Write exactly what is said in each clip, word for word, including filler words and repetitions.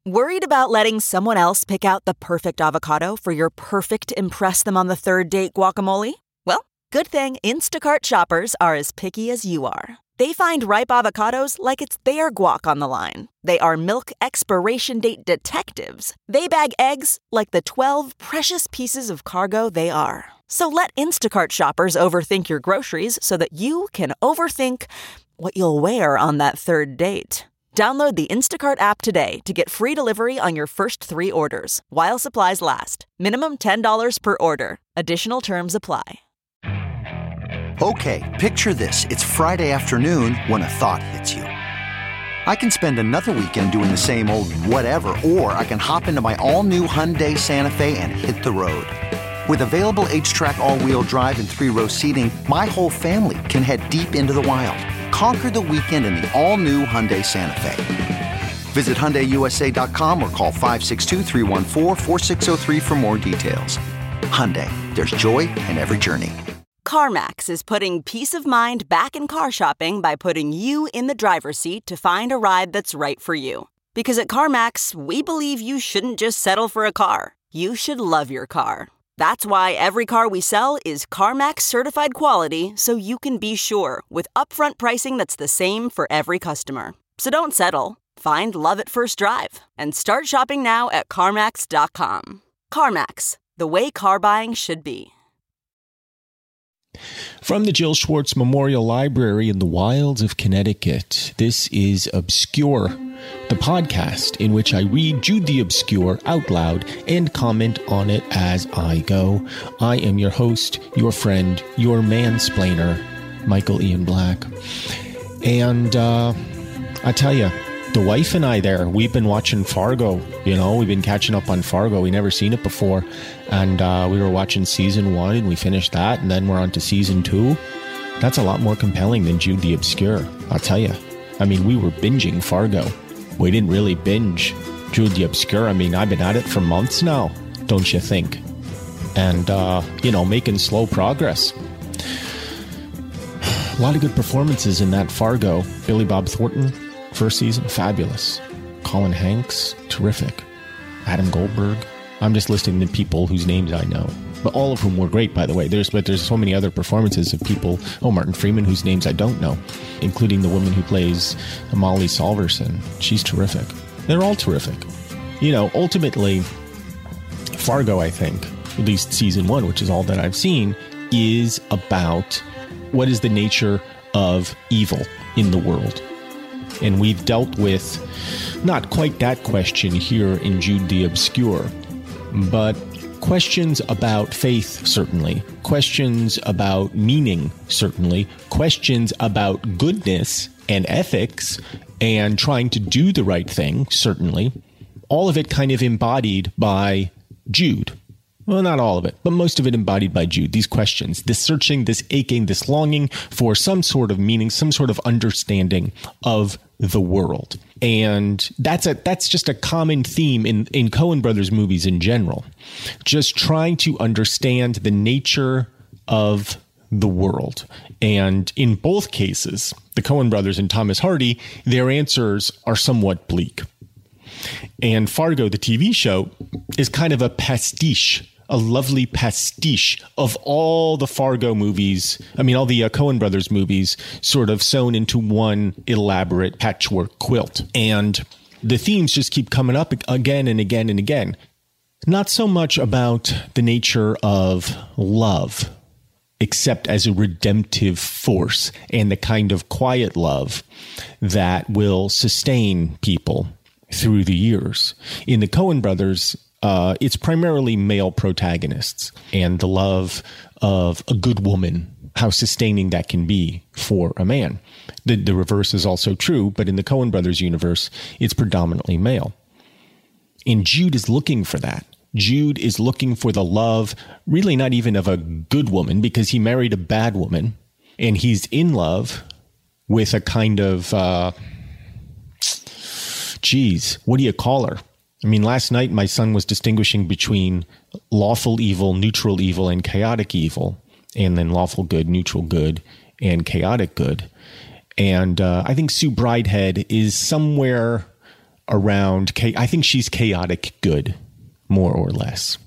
Worried about letting someone else pick out the perfect avocado for your perfect impress them on the third date guacamole? Well, good thing Instacart shoppers are as picky as you are. They find ripe avocados like it's their guac on the line. They are milk expiration date detectives. They bag eggs like the twelve precious pieces of cargo they are. So let Instacart shoppers overthink your groceries so that you can overthink what you'll wear on that third date. Download the Instacart app today to get free delivery on your first three orders, while supplies last. Minimum ten dollars per order. Additional terms apply. Okay, picture this. It's Friday afternoon when a thought hits you. I can spend another weekend doing the same old whatever, or I can hop into my all-new Hyundai Santa Fe and hit the road. With available H-Track all-wheel drive and three-row seating, my whole family can head deep into the wild. Conquer the weekend in the all-new Hyundai Santa Fe. Visit Hyundai U S A dot com or call five six two, three one four, four six zero three for more details. Hyundai, there's joy in every journey. CarMax is putting peace of mind back in car shopping by putting you in the driver's seat to find a ride that's right for you. Because at CarMax, we believe you shouldn't just settle for a car. You should love your car. That's why every car we sell is CarMax certified quality, so you can be sure with upfront pricing that's the same for every customer. So don't settle. Find love at first drive and start shopping now at CarMax dot com. CarMax, the way car buying should be. From the Jill Schwartz Memorial Library in the wilds of Connecticut, this is Obscure, the podcast in which I read Jude the Obscure out loud and comment on it as I go. I am your host, your friend, your mansplainer, Michael Ian Black. And uh, I tell you, the wife and I there, we've been watching Fargo. You know, we've been catching up on Fargo. We never seen it before. And uh, we were watching season one and we finished that. And then we're on to season two. That's a lot more compelling than Jude the Obscure, I'll tell you. I mean, we were binging Fargo. We didn't really binge Jude the Obscure. I mean, I've been at it for months now, don't you think? And, uh, you know, making slow progress. A lot of good performances in that Fargo. Billy Bob Thornton, first season, fabulous. Colin Hanks, terrific. Adam Goldberg. I'm just listing the people whose names I know, but all of whom were great, by the way. There's but there's so many other performances of people. Oh, Martin Freeman, whose names I don't know, including the woman who plays Molly Solverson. She's terrific. They're all terrific. You know, ultimately, Fargo, I think, at least season one, which is all that I've seen, is about what is the nature of evil in the world. And we've dealt with not quite that question here in Jude the Obscure, but questions about faith, certainly. Questions about meaning, certainly. Questions about goodness and ethics and trying to do the right thing, certainly. All of it kind of embodied by Jude. Well, not all of it, but most of it embodied by Jude. These questions, this searching, this aching, this longing for some sort of meaning, some sort of understanding of the world. And that's a that's just a common theme in, in Coen Brothers movies in general. Just trying to understand the nature of the world. And in both cases, the Coen Brothers and Thomas Hardy, their answers are somewhat bleak. And Fargo, the T V show, is kind of a pastiche, a lovely pastiche of all the Fargo movies. I mean, all the uh, Coen Brothers movies sort of sewn into one elaborate patchwork quilt. And the themes just keep coming up again and again and again. Not so much about the nature of love, except as a redemptive force and the kind of quiet love that will sustain people through the years. In the Coen Brothers, uh, it's primarily male protagonists and the love of a good woman, how sustaining that can be for a man. The, the reverse is also true, but in the Coen Brothers universe, it's predominantly male. And Jude is looking for that. Jude is looking for the love, really not even of a good woman, because he married a bad woman, and he's in love with a kind of, uh, geez, what do you call her? I mean, last night my son was distinguishing between lawful evil, neutral evil, and chaotic evil, and then lawful good, neutral good, and chaotic good. And uh, I think Sue Bridehead is somewhere around, I think she's chaotic good, more or less.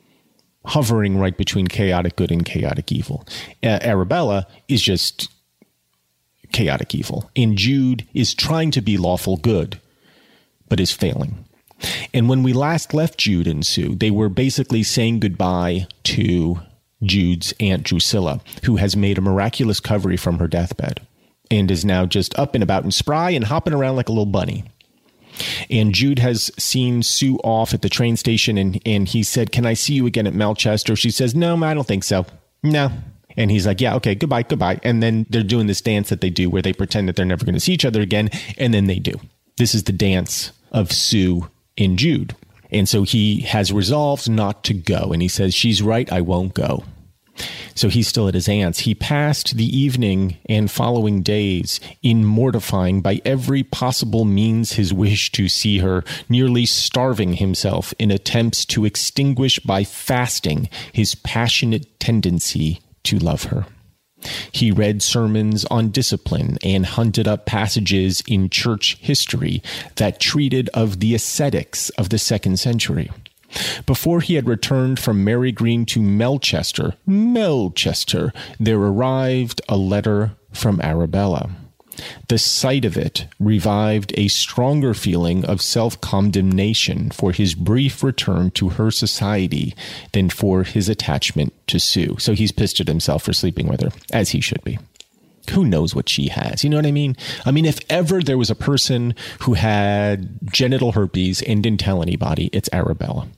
Hovering right between chaotic good and chaotic evil. Uh, Arabella is just chaotic evil. And Jude is trying to be lawful good, but is failing. And when we last left Jude and Sue, they were basically saying goodbye to Jude's Aunt Drusilla, who has made a miraculous recovery from her deathbed and is now just up and about and spry and hopping around like a little bunny. And Jude has seen Sue off at the train station, and, and he said, "Can I see you again at Melchester?" She says, "No, I don't think so. No." And he's like, "Yeah, okay, goodbye, goodbye." And then they're doing this dance that they do where they pretend that they're never going to see each other again, and then they do. This is the dance of Sue and Jude. And so he has resolved not to go, and he says, "She's right, I won't go." So he's still at his aunt's. He passed the evening and following days in mortifying by every possible means his wish to see her, nearly starving himself in attempts to extinguish by fasting his passionate tendency to love her. He read sermons on discipline and hunted up passages in church history that treated of the ascetics of the second century. Before he had returned from Mary Green to Melchester, Melchester, there arrived a letter from Arabella. The sight of it revived a stronger feeling of self-condemnation for his brief return to her society than for his attachment to Sue. So he's pissed at himself for sleeping with her, as he should be. Who knows what she has? You know what I mean? I mean, if ever there was a person who had genital herpes and didn't tell anybody, it's Arabella.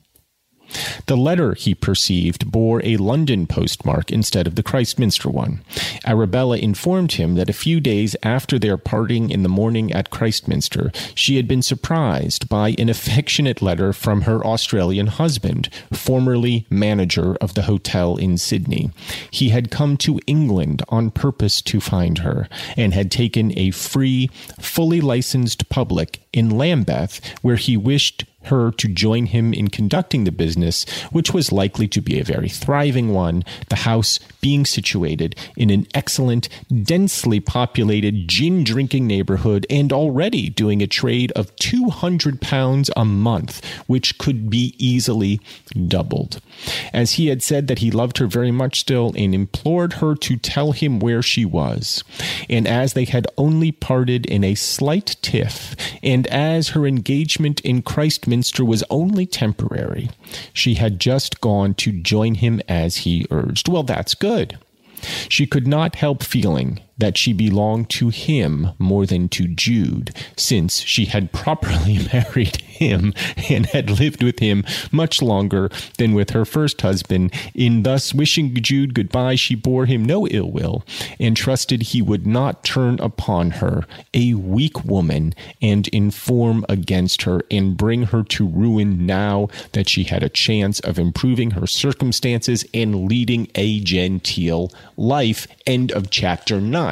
The letter, he perceived, bore a London postmark instead of the Christminster one. Arabella informed him that a few days after their parting in the morning at Christminster, she had been surprised by an affectionate letter from her Australian husband, formerly manager of the hotel in Sydney. He had come to England on purpose to find her, and had taken a free, fully licensed public in Lambeth, where he wished her to join him in conducting the business, which was likely to be a very thriving one, the house being situated in an excellent, densely populated gin-drinking neighborhood and already doing a trade of two hundred pounds a month, which could be easily doubled. As he had said that he loved her very much still and implored her to tell him where she was, and as they had only parted in a slight tiff, and as her engagement in Christminster was only temporary, she had just gone to join him as he urged. Well, that's good. She could not help feeling that she belonged to him more than to Jude, since she had properly married him and had lived with him much longer than with her first husband. In thus wishing Jude goodbye, she bore him no ill will, and trusted he would not turn upon her, a weak woman, and inform against her, and bring her to ruin now that she had a chance of improving her circumstances and leading a genteel life. End of chapter nine.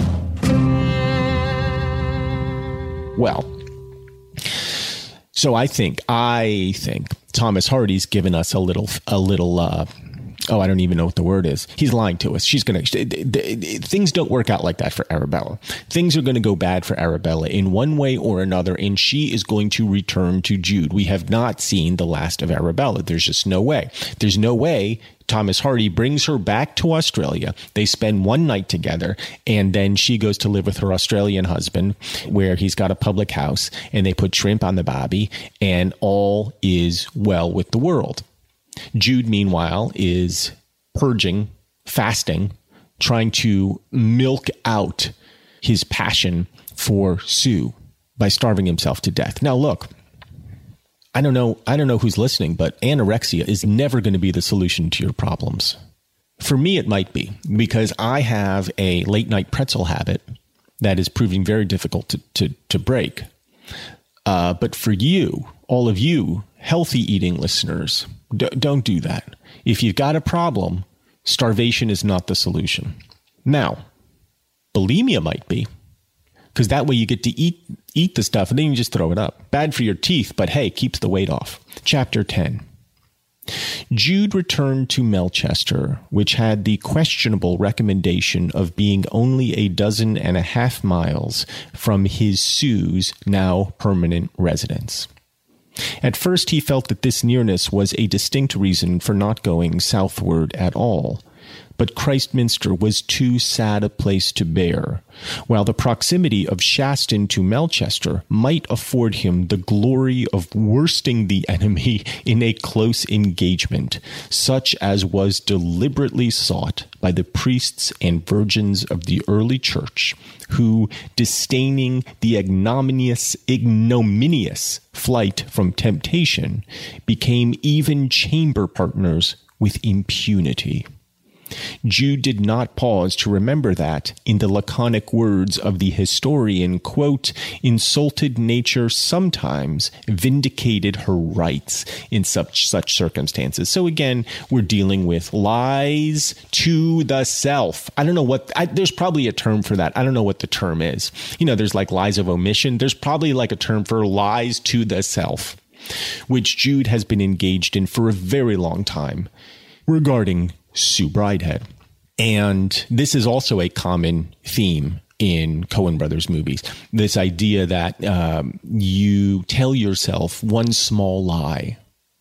Well, so I think, I think Thomas Hardy's given us a little, a little, uh, oh, I don't even know what the word is. He's lying to us. She's going to, things don't work out like that for Arabella. Things are going to go bad for Arabella in one way or another, and she is going to return to Jude. We have not seen the last of Arabella. There's just no way. There's no way Thomas Hardy brings her back to Australia. They spend one night together, and then she goes to live with her Australian husband, where he's got a public house, and they put shrimp on the barbie, and all is well with the world. Jude, meanwhile, is purging, fasting, trying to milk out his passion for Sue by starving himself to death. Now, look, I don't know, I don't know who's listening, but anorexia is never going to be the solution to your problems. For me, it might be, because I have a late night pretzel habit that is proving very difficult to, to, to break. Uh, but for you, all of you healthy eating listeners, d- don't do that. If you've got a problem, starvation is not the solution. Now, bulimia might be, because that way you get to eat eat the stuff and then you just throw it up. Bad for your teeth, but hey, keeps the weight off. Chapter ten. Jude returned to Melchester, which had the questionable recommendation of being only a dozen and a half miles from his Sue's now permanent residence. At first, he felt that this nearness was a distinct reason for not going southward at all. But Christminster was too sad a place to bear, while the proximity of Shaston to Melchester might afford him the glory of worsting the enemy in a close engagement, such as was deliberately sought by the priests and virgins of the early church, who, disdaining the ignominious, ignominious flight from temptation, became even chamber partners with impunity. Jude did not pause to remember that, in the laconic words of the historian, quote, insulted nature sometimes vindicated her rights in such such circumstances. So again, we're dealing with lies to the self. I don't know what, I, there's probably a term for that. I don't know what the term is. You know, there's like lies of omission. There's probably like a term for lies to the self, which Jude has been engaged in for a very long time regarding Sue Bridehead. And this is also a common theme in Coen Brothers movies. This idea that um, you tell yourself one small lie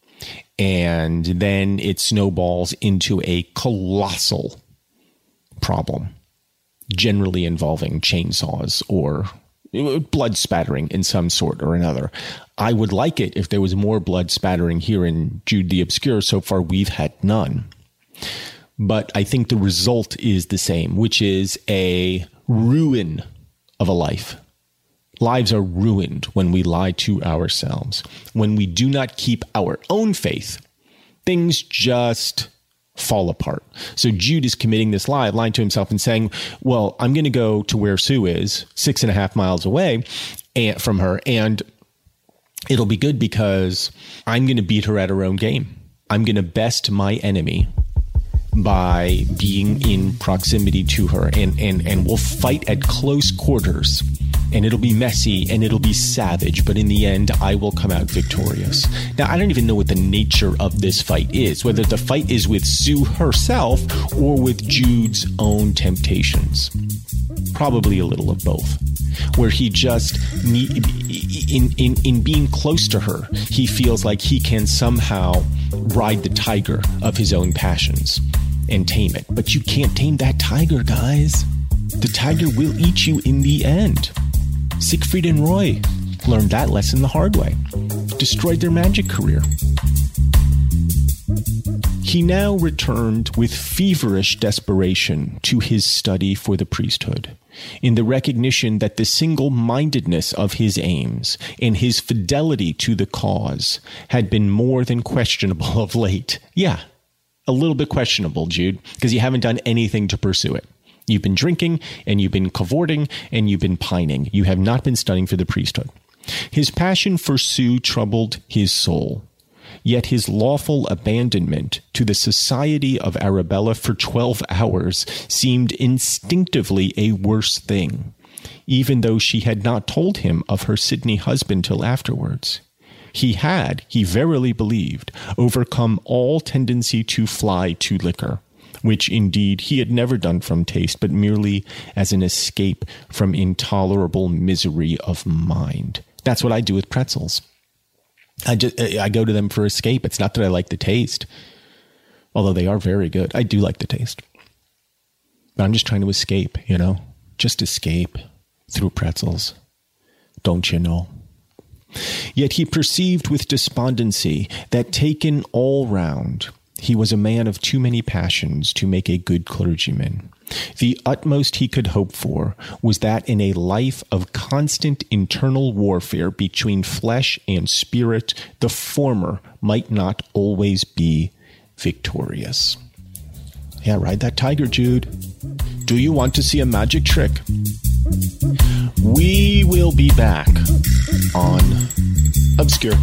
and then it snowballs into a colossal problem, generally involving chainsaws or blood spattering in some sort or another. I would like it if there was more blood spattering here in Jude the Obscure. So far, we've had none. But I think the result is the same, which is a ruin of a life. Lives are ruined when we lie to ourselves. When we do not keep our own faith, things just fall apart. So Jude is committing this lie, lying to himself and saying, well, I'm going to go to where Sue is, six and a half miles away and, from her, and it'll be good because I'm going to beat her at her own game. I'm going to best my enemy by being in proximity to her, and, and, and we'll fight at close quarters, and it'll be messy and it'll be savage, but in the end, I will come out victorious. Now, I don't even know what the nature of this fight is, whether the fight is with Sue herself or with Jude's own temptations. Probably a little of both, where he just, in, in, in being close to her, he feels like he can somehow ride the tiger of his own passions and tame it. But you can't tame that tiger, guys. The tiger will eat you in the end. Siegfried and Roy learned that lesson the hard way. Destroyed their magic career. He now returned with feverish desperation to his study for the priesthood, in the recognition that the single-mindedness of his aims and his fidelity to the cause had been more than questionable of late. Yeah, a little bit questionable, Jude, because you haven't done anything to pursue it. You've been drinking, and you've been cavorting, and you've been pining. You have not been studying for the priesthood. His passion for Sue troubled his soul. Yet his lawful abandonment to the society of Arabella for twelve hours seemed instinctively a worse thing, even though she had not told him of her Sydney husband till afterwards. He had, he verily believed, overcome all tendency to fly to liquor, which indeed he had never done from taste, but merely as an escape from intolerable misery of mind. That's what I do with pretzels. I just, I go to them for escape. It's not that I like the taste, although they are very good. I do like the taste, but I'm just trying to escape, you know, just escape through pretzels. Don't you know? Yet he perceived with despondency that, taken all round, he was a man of too many passions to make a good clergyman. The utmost he could hope for was that in a life of constant internal warfare between flesh and spirit, the former might not always be victorious. Yeah, ride that tiger, Jude. Do you want to see a magic trick? We will be back on Obscure.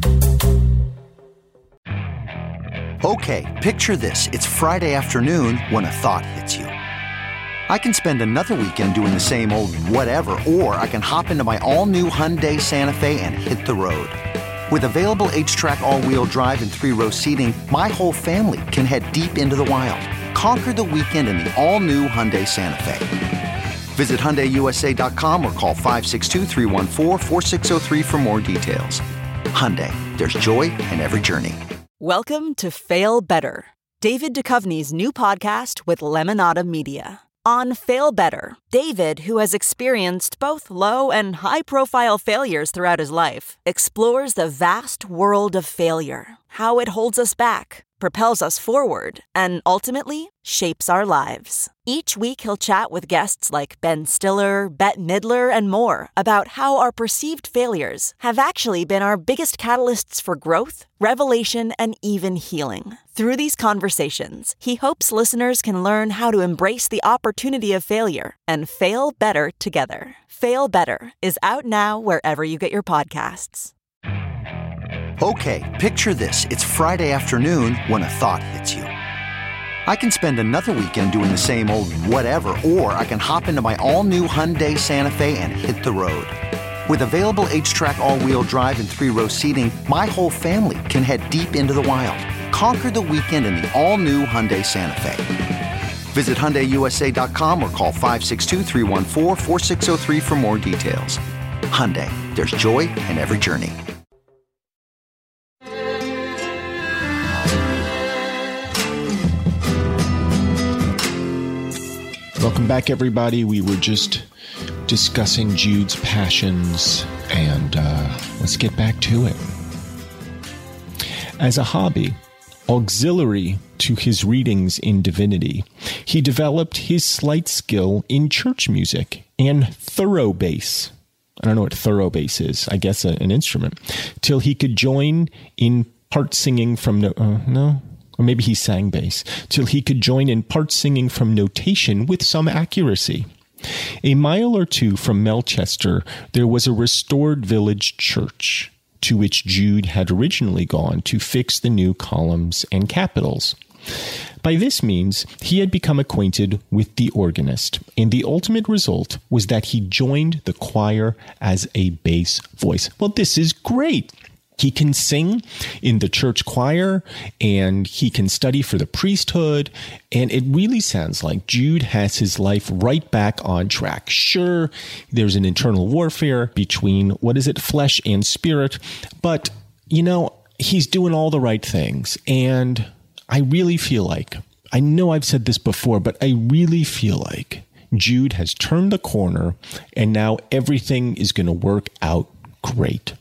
Okay, picture this. It's Friday afternoon when a thought hits you. I can spend another weekend doing the same old whatever, or I can hop into my all-new Hyundai Santa Fe and hit the road. With available H-Track all-wheel drive and three-row seating, my whole family can head deep into the wild. Conquer the weekend in the all-new Hyundai Santa Fe. Visit Hyundai U S A dot com or call five six two, three one four, four six zero three for more details. Hyundai, there's joy in every journey. Welcome to Fail Better, David Duchovny's new podcast with Lemonada Media. On Fail Better, David, who has experienced both low and high-profile failures throughout his life, explores the vast world of failure, how it holds us back, propels us forward, and ultimately shapes our lives. Each week he'll chat with guests like Ben Stiller, Bette Midler, and more about how our perceived failures have actually been our biggest catalysts for growth, revelation, and even healing. Through these conversations, he hopes listeners can learn how to embrace the opportunity of failure and fail better together. Fail Better is out now wherever you get your podcasts. Okay, picture this. It's Friday afternoon when a thought hits you. I can spend another weekend doing the same old whatever, or I can hop into my all-new Hyundai Santa Fe and hit the road. With available H-Track all-wheel drive and three-row seating, my whole family can head deep into the wild. Conquer the weekend in the all-new Hyundai Santa Fe. Visit Hyundai U S A dot com or call five six two, three one four, four six zero three for more details. Hyundai, there's joy in every journey. Welcome back, everybody. We were just discussing Jude's passions, and uh, let's get back to it. As a hobby, auxiliary to his readings in divinity, he developed his slight skill in church music and thorough bass. I don't know what thorough bass is. I guess a, an instrument. Till he could join in part singing from no, uh, no, or maybe he sang bass. Till he could join in part singing from notation with some accuracy. A mile or two from Melchester, there was a restored village church, to which Jude had originally gone to fix the new columns and capitals. By this means, he had become acquainted with the organist, and the ultimate result was that he joined the choir as a bass voice. Well, this is great. He can sing in the church choir, and he can study for the priesthood, and it really sounds like Jude has his life right back on track. Sure, there's an internal warfare between, what is it, flesh and spirit, but, you know, he's doing all the right things, and I really feel like, I know I've said this before, but I really feel like Jude has turned the corner, and now everything is going to work out great.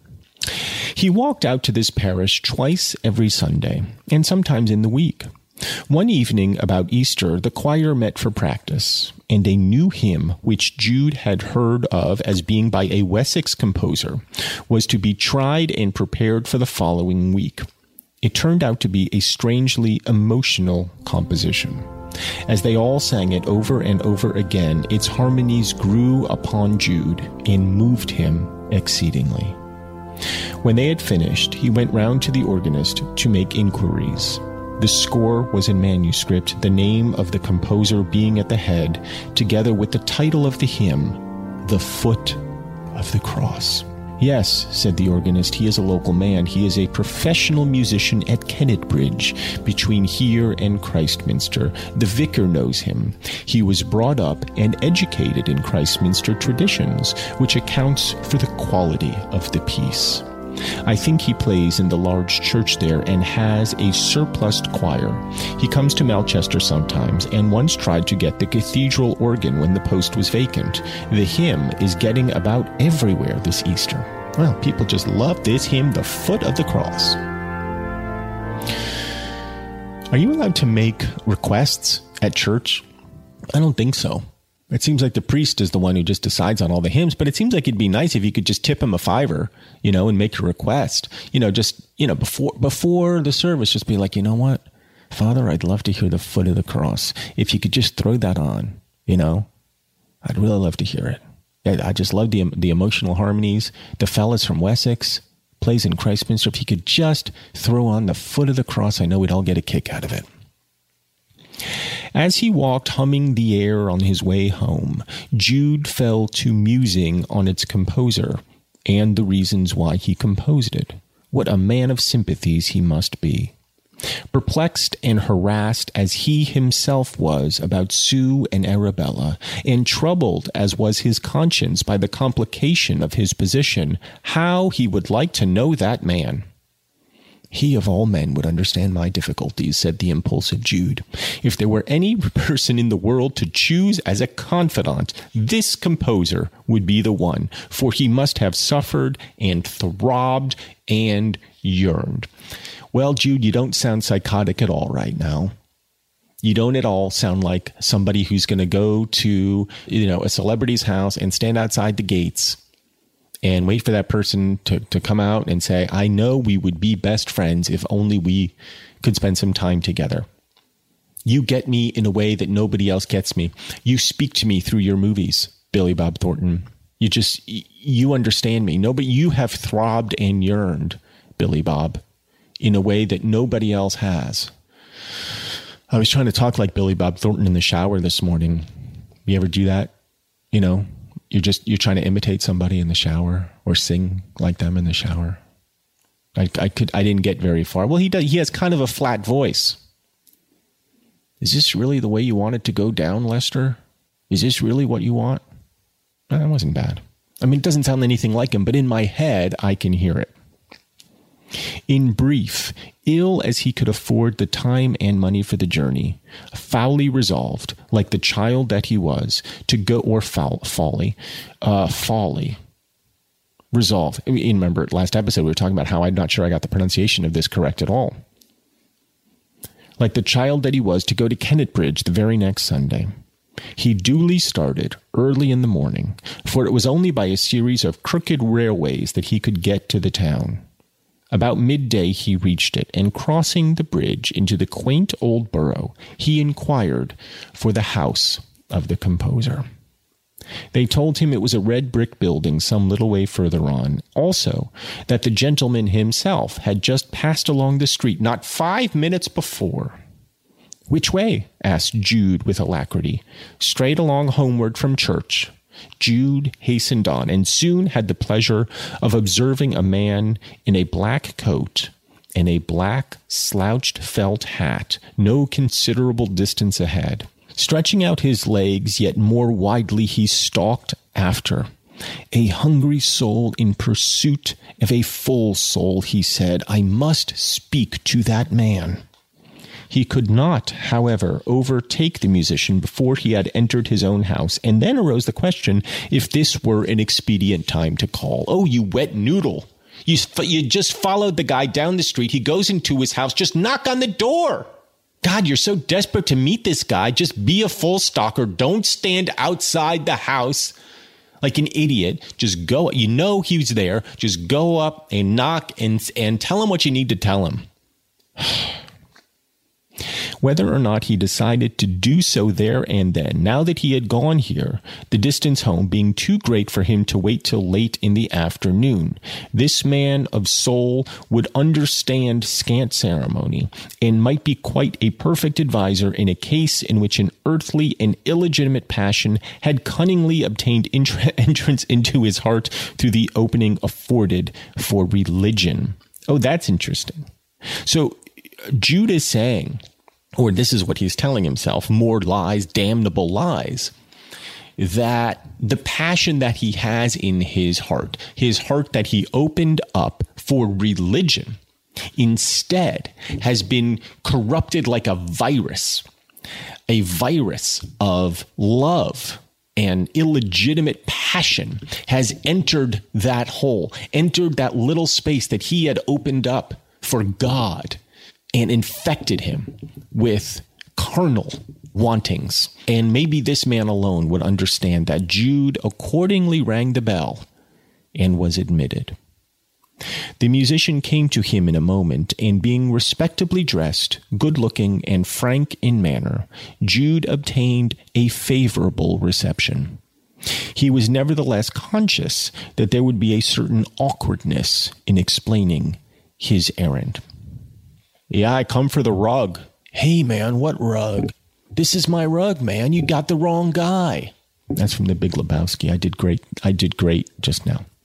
He walked out to this parish twice every Sunday, and sometimes in the week. One evening about Easter, the choir met for practice, and a new hymn, which Jude had heard of as being by a Wessex composer, was to be tried and prepared for the following week. It turned out to be a strangely emotional composition. As they all sang it over and over again, its harmonies grew upon Jude and moved him exceedingly. When they had finished, he went round to the organist to make inquiries. The score was in manuscript, the name of the composer being at the head, together with the title of the hymn, The Foot of the Cross. Yes, said the organist, he is a local man. He is a professional musician at Kennetbridge, between here and Christminster. The vicar knows him. He was brought up and educated in Christminster traditions, which accounts for the quality of the piece. I think he plays in the large church there and has a surplused choir. He comes to Melchester sometimes and once tried to get the cathedral organ when the post was vacant. The hymn is getting about everywhere this Easter. Well, people just love this hymn, The Foot of the Cross. Are you allowed to make requests at church? I don't think so. It seems like the priest is the one who just decides on all the hymns, but it seems like it'd be nice if you could just tip him a fiver, you know, and make a request, you know, just, you know, before, before the service, just be like, you know what, Father, I'd love to hear The Foot of the Cross. If you could just throw that on, you know, I'd really love to hear it. I just love the, the emotional harmonies. The fellas from Wessex plays in Christminster. If you could just throw on The Foot of the Cross, I know we'd all get a kick out of it. As he walked humming the air on his way home, Jude fell to musing on its composer, and the reasons why he composed it. What a man of sympathies he must be. Perplexed and harassed as he himself was about Sue and Arabella, and troubled as was his conscience by the complication of his position, how he would like to know that man. He of all men would understand my difficulties, said the impulsive Jude. If there were any person in the world to choose as a confidant, this composer would be the one, for he must have suffered and throbbed and yearned. Well, Jude, you don't sound psychotic at all right now. You don't at all sound like somebody who's going to go to, you know, a celebrity's house and stand outside the gates and wait for that person to, to come out and say, I know we would be best friends if only we could spend some time together. You get me in a way that nobody else gets me. You speak to me through your movies, Billy Bob Thornton. You just, you understand me. Nobody, you have throbbed and yearned, Billy Bob, in a way that nobody else has. I was trying to talk like Billy Bob Thornton in the shower this morning. You ever do that? You know, you're just, you're trying to imitate somebody in the shower or sing like them in the shower. I, I could, I didn't get very far. Well, he does, he has kind of a flat voice. Is this really the way you want it to go down, Lester? Is this really what you want? No, that wasn't bad. I mean, it doesn't sound anything like him, but in my head, I can hear it. In brief, ill as he could afford the time and money for the journey, foully resolved, like the child that he was, to go, or foul, folly, uh, folly, resolved. I mean, remember, last episode, we were talking about how I'm not sure I got the pronunciation of this correct at all. Like the child that he was, to go to Kennetbridge the very next Sunday. He duly started early in the morning, for it was only by a series of crooked railways that he could get to the town. About midday he reached it, and crossing the bridge into the quaint old borough, he inquired for the house of the composer. They told him it was a red brick building some little way further on. Also, that the gentleman himself had just passed along the street not five minutes before. Which way? Asked Jude with alacrity. Straight along homeward from church. Jude hastened on, and soon had the pleasure of observing a man in a black coat and a black slouched felt hat, no considerable distance ahead. Stretching out his legs yet more widely, he stalked after. A hungry soul in pursuit of a full soul, he said, I must speak to that man. He could not, however, overtake the musician before he had entered his own house, and then arose the question if this were an expedient time to call. Oh, you wet noodle. You, you just followed the guy down the street. He goes into his house. Just knock on the door. God, you're so desperate to meet this guy. Just be a full stalker. Don't stand outside the house like an idiot. Just go. You know he's there. Just go up and knock and, and tell him what you need to tell him. Whether or not he decided to do so there and then, now that he had gone here, the distance home being too great for him to wait till late in the afternoon, this man of soul would understand scant ceremony, and might be quite a perfect adviser in a case in which an earthly and illegitimate passion had cunningly obtained int- entrance into his heart through the opening afforded for religion. Oh, that's interesting. So Jude is saying, or this is what he's telling himself, more lies, damnable lies, that the passion that he has in his heart, his heart that he opened up for religion, instead has been corrupted like a virus, a virus of love and illegitimate passion has entered that hole, entered that little space that he had opened up for God, and infected him with carnal wantings. And maybe this man alone would understand that. Jude accordingly rang the bell and was admitted. The musician came to him in a moment, and being respectably dressed, good-looking, and frank in manner, Jude obtained a favorable reception. He was nevertheless conscious that there would be a certain awkwardness in explaining his errand. Yeah, I come for the rug. Hey, man, what rug? This is my rug, man. You got the wrong guy. That's from The Big Lebowski. I did great. I did great just now.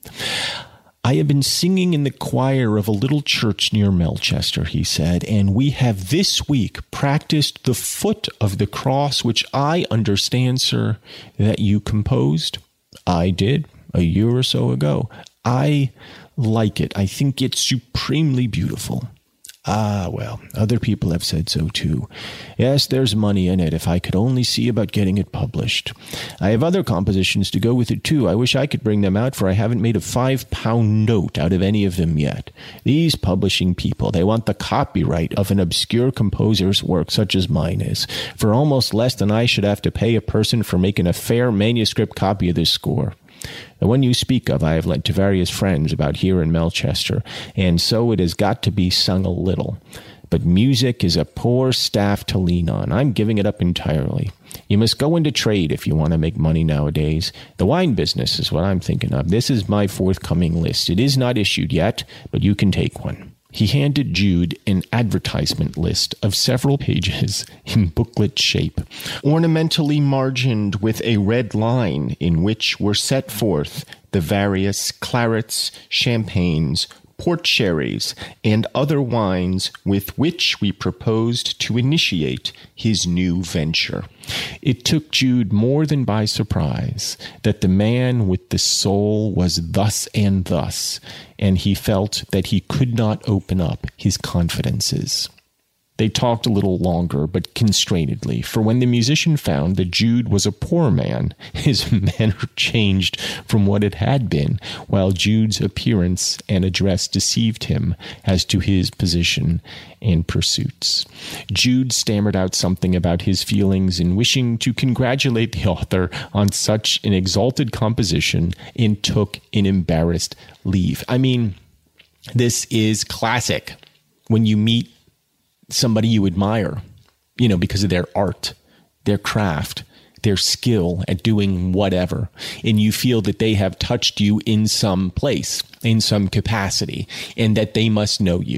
I have been singing in the choir of a little church near Melchester, he said, and we have this week practiced the foot of the cross, which I understand, sir, that you composed. I did a year or so ago. I like it. I think it's supremely beautiful. Ah, well, other people have said so too. Yes, there's money in it, if I could only see about getting it published. I have other compositions to go with it too. I wish I could bring them out, for I haven't made a five-pound note out of any of them yet. These publishing people, they want the copyright of an obscure composer's work such as mine is, for almost less than I should have to pay a person for making a fair manuscript copy of this score. The one you speak of I have lent to various friends about here in Melchester, and so it has got to be sung a little. But music is a poor staff to lean on. I'm giving it up entirely. You must go into trade if you want to make money nowadays. The wine business is what I'm thinking of. This is my forthcoming list. It is not issued yet, but you can take one. He handed Jude an advertisement list of several pages in booklet shape, ornamentally margined with a red line in which were set forth the various clarets, champagnes, port sherries, and other wines with which we proposed to initiate his new venture. It took Jude more than by surprise that the man with the soul was thus and thus, and he felt that he could not open up his confidences. They talked a little longer, but constrainedly, for when the musician found that Jude was a poor man, his manner changed from what it had been, while Jude's appearance and address deceived him as to his position and pursuits. Jude stammered out something about his feelings in wishing to congratulate the author on such an exalted composition, and took an embarrassed leave. I mean, this is classic. When you meet somebody you admire, you know, because of their art, their craft, their skill at doing whatever, and you feel that they have touched you in some place, in some capacity, and that they must know you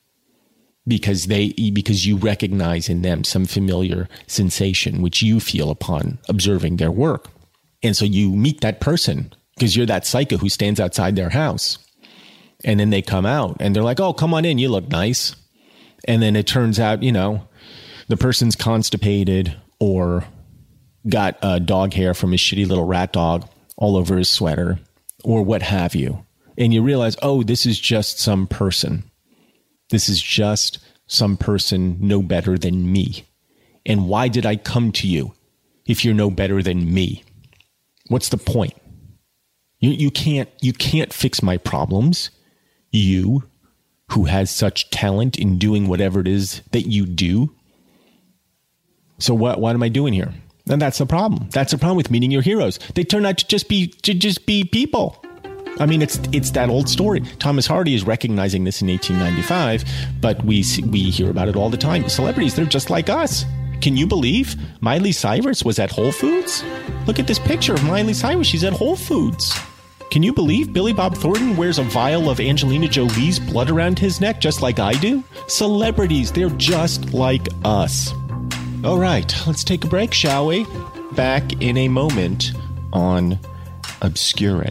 because they because you recognize in them some familiar sensation which you feel upon observing their work. And so you meet that person because you're that psycho who stands outside their house, and then they come out and they're like, "Oh, come on in, you look nice." And then it turns out, you know, the person's constipated or got uh, dog hair from his shitty little rat dog all over his sweater or what have you. And you realize, oh, this is just some person. This is just some person no better than me. And why did I come to you if you're no better than me? What's the point? You, you can't, you can't fix my problems. You, who has such talent in doing whatever it is that you do. So what, what am I doing here? And that's the problem. That's the problem with meeting your heroes. They turn out to just be, to just be people. I mean, it's, it's that old story. Thomas Hardy is recognizing this in eighteen ninety-five, but we, we hear about it all the time. Celebrities, they're just like us. Can you believe Miley Cyrus was at Whole Foods? Look at this picture of Miley Cyrus. She's at Whole Foods. Can you believe Billy Bob Thornton wears a vial of Angelina Jolie's blood around his neck just like I do? Celebrities, they're just like us. All right, let's take a break, shall we? Back in a moment on Obscure.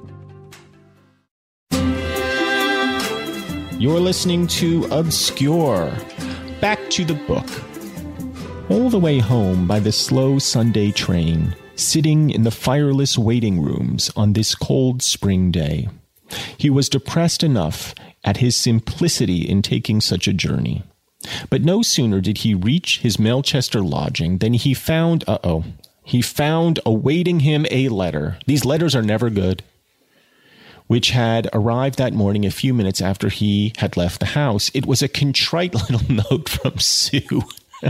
You're listening to Obscure. Back to the book. All the way home by the slow Sunday train, sitting in the fireless waiting rooms on this cold spring day, he was depressed enough at his simplicity in taking such a journey. But no sooner did he reach his Melchester lodging than he found, uh-oh, he found awaiting him a letter. These letters are never good. Which had arrived that morning a few minutes after he had left the house. It was a contrite little note from Sue.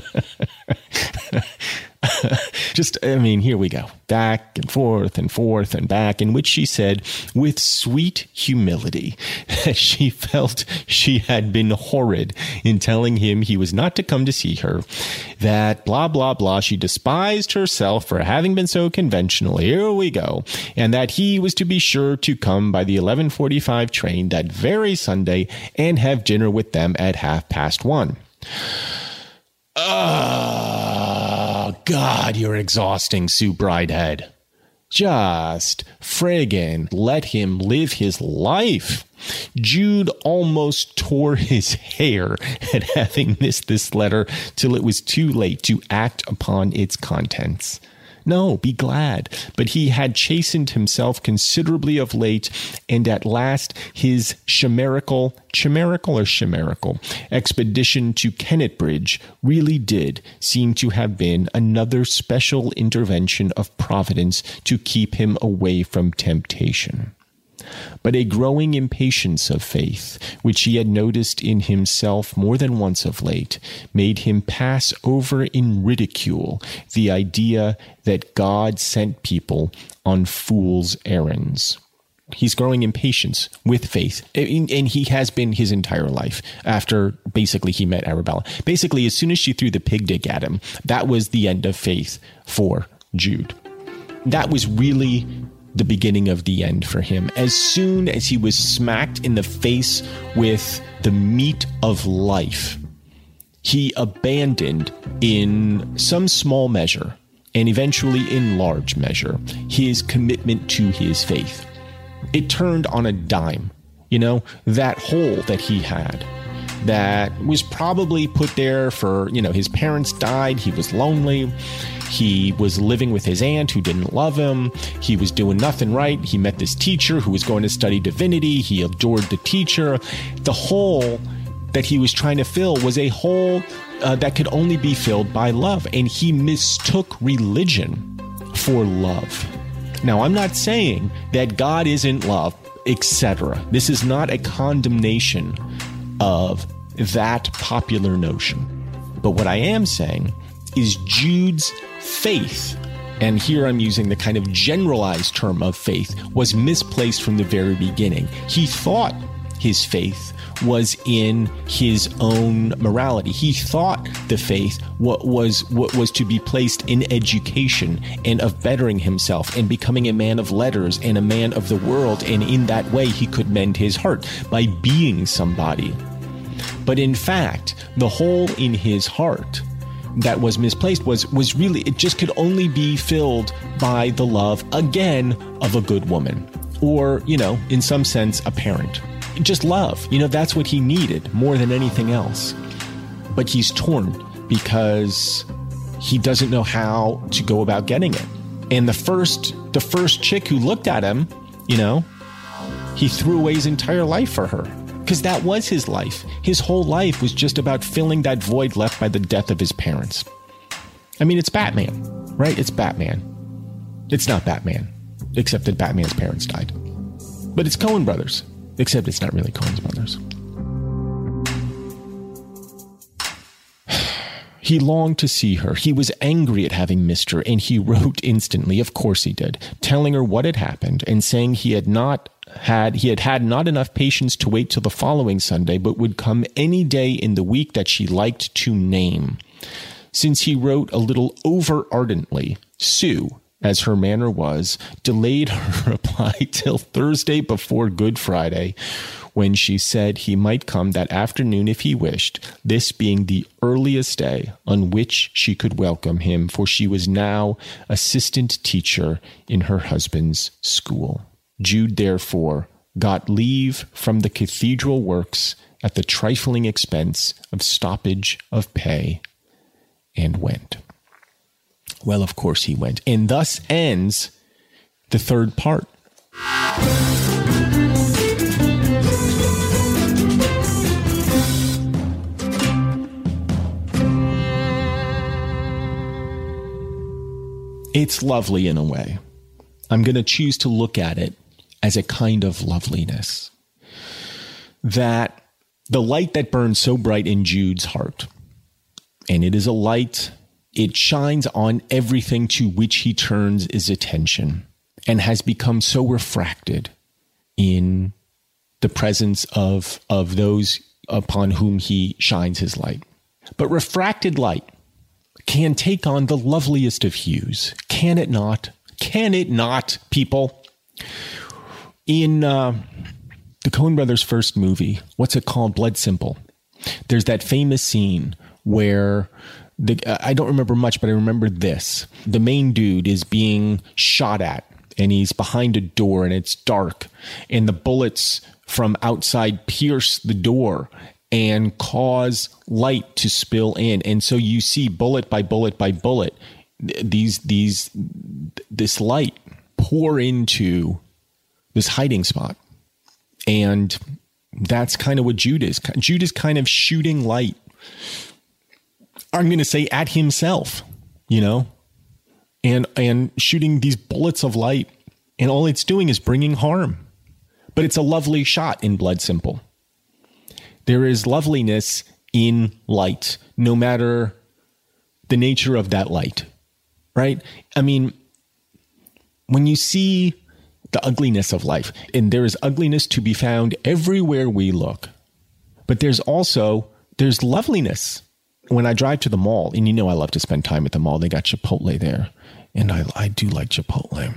Just, I mean, here we go. Back and forth and forth and back, in which she said, with sweet humility, that she felt she had been horrid in telling him he was not to come to see her, that blah, blah, blah, she despised herself for having been so conventional, here we go, and that he was to be sure to come by the eleven forty-five train that very Sunday and have dinner with them at half past one. Oh, God, you're exhausting, Sue Bridehead. Just friggin' let him live his life. Jude almost tore his hair at having missed this letter till it was too late to act upon its contents. No, be glad. But he had chastened himself considerably of late, and at last his chimerical, chimerical or chimerical expedition to Kennetbridge really did seem to have been another special intervention of Providence to keep him away from temptation. But a growing impatience of faith, which he had noticed in himself more than once of late, made him pass over in ridicule the idea that God sent people on fool's errands. He's growing impatience with faith, and he has been his entire life after basically he met Arabella. Basically, as soon as she threw the pig dig at him, that was the end of faith for Jude. That was really the beginning of the end for him. As soon as he was smacked in the face with the meat of life, he abandoned in some small measure, and eventually in large measure, his commitment to his faith. It turned on a dime. You know, that hole that he had, that was probably put there for, you know, his parents died, he was lonely, he was living with his aunt who didn't love him, he was doing nothing right, he met this teacher who was going to study divinity, he adored the teacher. The hole that he was trying to fill was a hole uh, that could only be filled by love, and he mistook religion for love. Now, I'm not saying that God isn't love, et cetera. This is not a condemnation of that popular notion. But what I am saying is Jude's faith, and here I'm using the kind of generalized term of faith, was misplaced from the very beginning. He thought his faith was in his own morality. He thought the faith what was what was to be placed in education and of bettering himself and becoming a man of letters and a man of the world, and in that way he could mend his heart by being somebody. But in fact, the hole in his heart that was misplaced was was really, it just could only be filled by the love, again, of a good woman, or, you know, in some sense, a parent. Just love. You know, that's what he needed more than anything else. But he's torn because he doesn't know how to go about getting it. And the first, the first chick who looked at him, you know, he threw away his entire life for her. Because that was his life. His whole life was just about filling that void left by the death of his parents. I mean, it's Batman, right? It's Batman. It's not Batman, except that Batman's parents died. But it's Coen Brothers, except it's not really Coen Brothers. He longed to see her. He was angry at having missed her, and he wrote instantly, of course he did, telling her what had happened and saying he had not had he had had not enough patience to wait till the following Sunday, but would come any day in the week that she liked to name. Since he wrote a little over ardently, Sue, as her manner was, delayed her reply till Thursday before Good Friday, when she said he might come that afternoon if he wished, this being the earliest day on which she could welcome him, for she was now assistant teacher in her husband's school. Jude, therefore, got leave from the cathedral works at the trifling expense of stoppage of pay, and went. Well, of course he went. And thus ends the third part. It's lovely in a way. I'm going to choose to look at it as a kind of loveliness. That the light that burns so bright in Jude's heart, and it is a light, it shines on everything to which he turns his attention, and has become so refracted in the presence of, of those upon whom he shines his light. But refracted light can take on the loveliest of hues. Can it not? Can it not, people? In uh, the Coen Brothers' first movie, what's it called? Blood Simple. There's that famous scene where the I don't remember much, but I remember this. The main dude is being shot at and he's behind a door and it's dark and the bullets from outside pierce the door and cause light to spill in. And so you see bullet by bullet by bullet, these, these, this light pour into this hiding spot. And that's kind of what Jude is. Jude is kind of shooting light, I'm going to say, at himself, you know, and, and shooting these bullets of light. And all it's doing is bringing harm. But it's a lovely shot in Blood Simple. There is loveliness in light, no matter the nature of that light, right? I mean, when you see the ugliness of life, and there is ugliness to be found everywhere we look, but there's also, there's loveliness. When I drive to the mall, and you know I love to spend time at the mall, they got Chipotle there, and I, I do like Chipotle.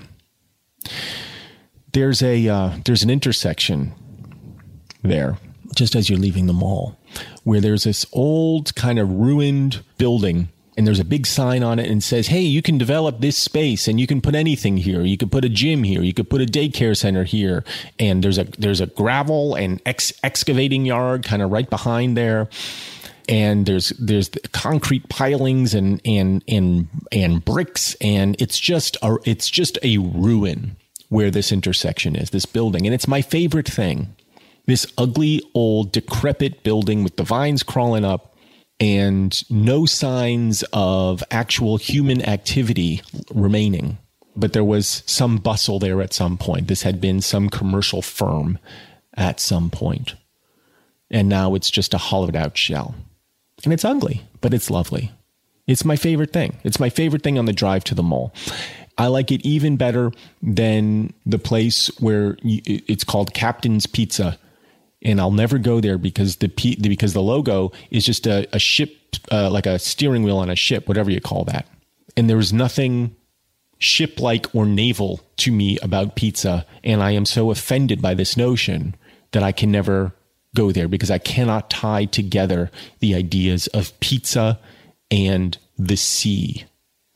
There's a uh, there's an intersection there, just as you're leaving the mall, where there's this old kind of ruined building, and there's a big sign on it and says, hey, you can develop this space and you can put anything here. You could put a gym here. You could put a daycare center here. And there's a there's a gravel and ex- excavating yard kind of right behind there. And there's there's concrete pilings and and and and bricks, and it's just a it's just a ruin where this intersection is, this building. And it's my favorite thing. This ugly, old, decrepit building with the vines crawling up and no signs of actual human activity remaining. But there was some bustle there at some point. This had been some commercial firm at some point. And now it's just a hollowed out shell. And it's ugly, but it's lovely. It's my favorite thing. It's my favorite thing on the drive to the mall. I like it even better than the place where you, it's called Captain's Pizza. And I'll never go there because the because the logo is just a, a ship, uh, like a steering wheel on a ship, whatever you call that. And there was nothing ship-like or naval to me about pizza. And I am so offended by this notion that I can never go there because I cannot tie together the ideas of pizza and the sea.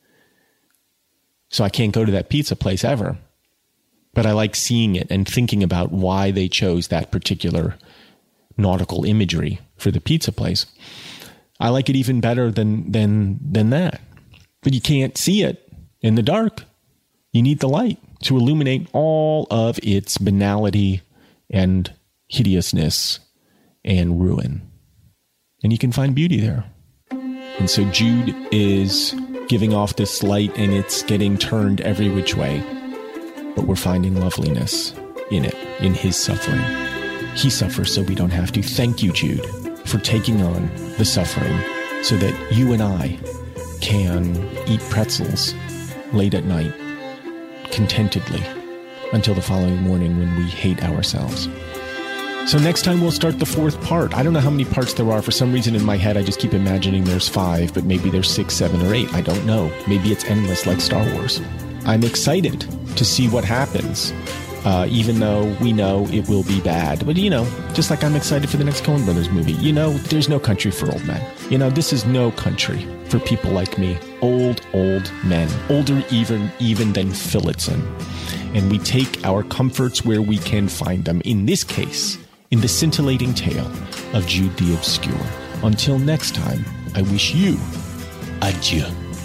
So I can't go to that pizza place ever. But I like seeing it and thinking about why they chose that particular nautical imagery for the pizza place. I like it even better than than than that. But you can't see it in the dark. You need the light to illuminate all of its banality and hideousness and ruin. And you can find beauty there. And so Jude is giving off this light and it's getting turned every which way. But we're finding loveliness in it, in his suffering. He suffers so we don't have to. Thank you, Jude, for taking on the suffering so that you and I can eat pretzels late at night, contentedly, until the following morning when we hate ourselves. So next time we'll start the fourth part. I don't know how many parts there are. For some reason in my head, I just keep imagining there's five, but maybe there's six, seven, or eight. I don't know. Maybe it's endless like Star Wars. I'm excited to see what happens, uh, even though we know it will be bad. But, you know, just like I'm excited for the next Coen Brothers movie. You know, there's no country for old men. You know, this is no country for people like me. Old, old men. Older even, even than Phillotson. And we take our comforts where we can find them. In this case, in the scintillating tale of Jude the Obscure. Until next time, I wish you adieu.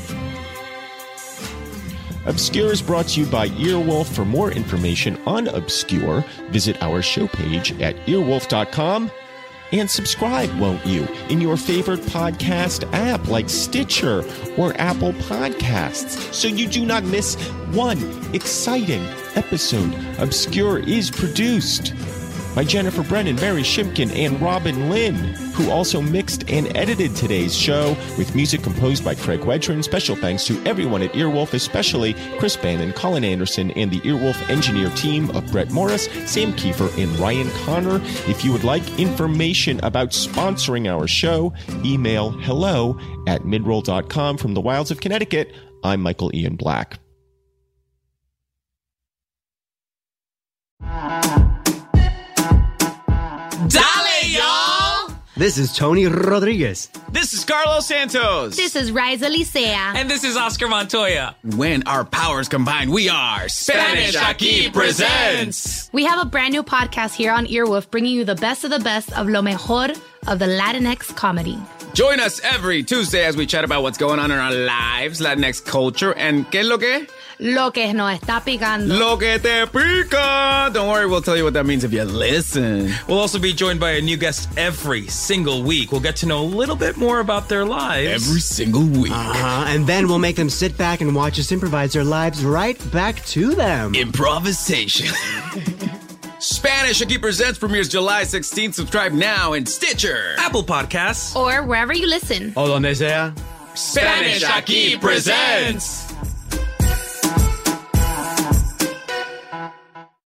Obscure is brought to you by Earwolf. For more information on Obscure, visit our show page at earwolf dot com. And subscribe, won't you, in your favorite podcast app like Stitcher or Apple Podcasts, so you do not miss one exciting episode. Obscure is produced by Jennifer Brennan, Mary Shimkin, and Robin Lynn, who also mixed and edited today's show with music composed by Craig Wedren. Special thanks to everyone at Earwolf, especially Chris Bannon, Colin Anderson, and the Earwolf engineer team of Brett Morris, Sam Kiefer, and Ryan Connor. If you would like information about sponsoring our show, email hello at midroll dot com. From the wilds of Connecticut, I'm Michael Ian Black. Dolly, y'all! This is Tony Rodriguez. This is Carlos Santos. This is Riza Licea. And this is Oscar Montoya. When our powers combine, we are Spanish Aquí Presents. We have a brand new podcast here on Earwolf, bringing you the best of the best of lo mejor of the Latinx comedy. Join us every Tuesday as we chat about what's going on in our lives, Latinx culture, and ¿qué es lo que? Lo que nos está picando. Lo que te pica. Don't worry, we'll tell you what that means if you listen. We'll also be joined by a new guest every single week. We'll get to know a little bit more about their lives. Every single week. Uh-huh. And then we'll make them sit back and watch us improvise their lives right back to them. Improvisation. Spanish Aquí Presents premieres July sixteenth. Subscribe now in Stitcher, Apple Podcasts, or wherever you listen. O donde sea. Spanish Aquí Presents.